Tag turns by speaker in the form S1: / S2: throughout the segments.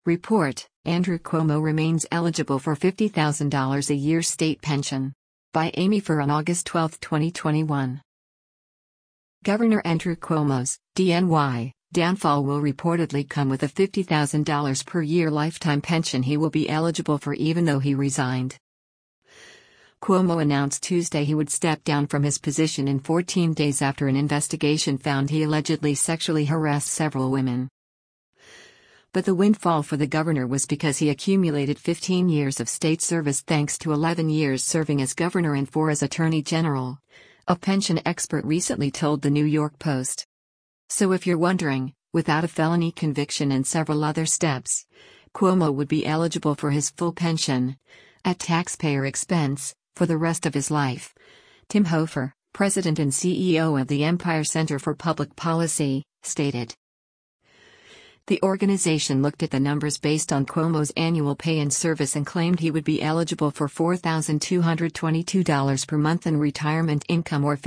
S1: Report: Andrew Cuomo remains eligible for $50,000 a year state pension. By Amy Furr on August 12, 2021. Governor Andrew Cuomo's DNY downfall will reportedly come with a $50,000 per year lifetime pension he will be eligible for even though he resigned. Cuomo announced Tuesday he would step down from his position in 14 days after an investigation found he allegedly sexually harassed several women. But the windfall for the governor was because he accumulated 15 years of state service thanks to 11 years serving as governor and 4 as attorney general, a pension expert recently told the New York Post. So if you're wondering, without a felony conviction and several other steps, Cuomo would be eligible for his full pension, at taxpayer expense, for the rest of his life. Tim Hofer, president and CEO of the Empire Center for Public Policy, stated. The organization looked at the numbers based on Cuomo's annual pay and service and claimed he would be eligible for $4,222 per month in retirement income or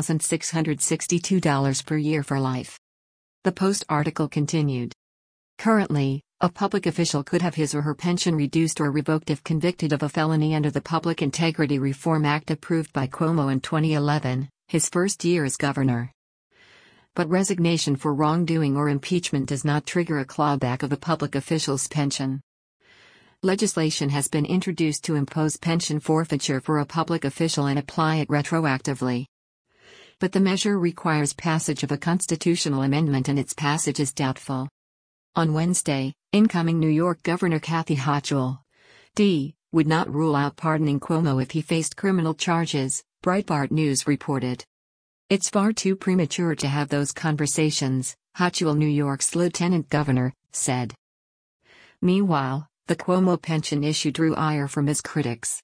S1: $50,662 per year for life. The Post article continued. Currently, a public official could have his or her pension reduced or revoked if convicted of a felony under the Public Integrity Reform Act approved by Cuomo in 2011, his first year as governor. But resignation for wrongdoing or impeachment does not trigger a clawback of a public official's pension. Legislation has been introduced to impose pension forfeiture for a public official and apply it retroactively. But the measure requires passage of a constitutional amendment and its passage is doubtful. On Wednesday, incoming New York Governor Kathy Hochul, D., would not rule out pardoning Cuomo if he faced criminal charges, Breitbart News reported. It's far too premature to have those conversations, Hochul, New York's lieutenant governor, said. Meanwhile, the Cuomo pension issue drew ire from his critics.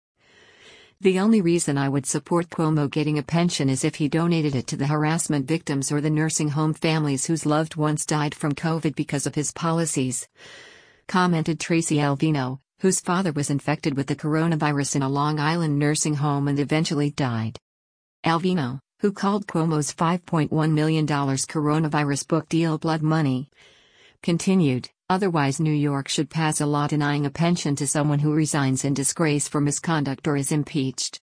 S1: The only reason I would support Cuomo getting a pension is if he donated it to the harassment victims or the nursing home families whose loved ones died from COVID because of his policies, commented Tracy Alvino, whose father was infected with the coronavirus in a Long Island nursing home and eventually died. Alvino, who called Cuomo's $5.1 million coronavirus book deal blood money, continued, otherwise New York should pass a law denying a pension to someone who resigns in disgrace for misconduct or is impeached.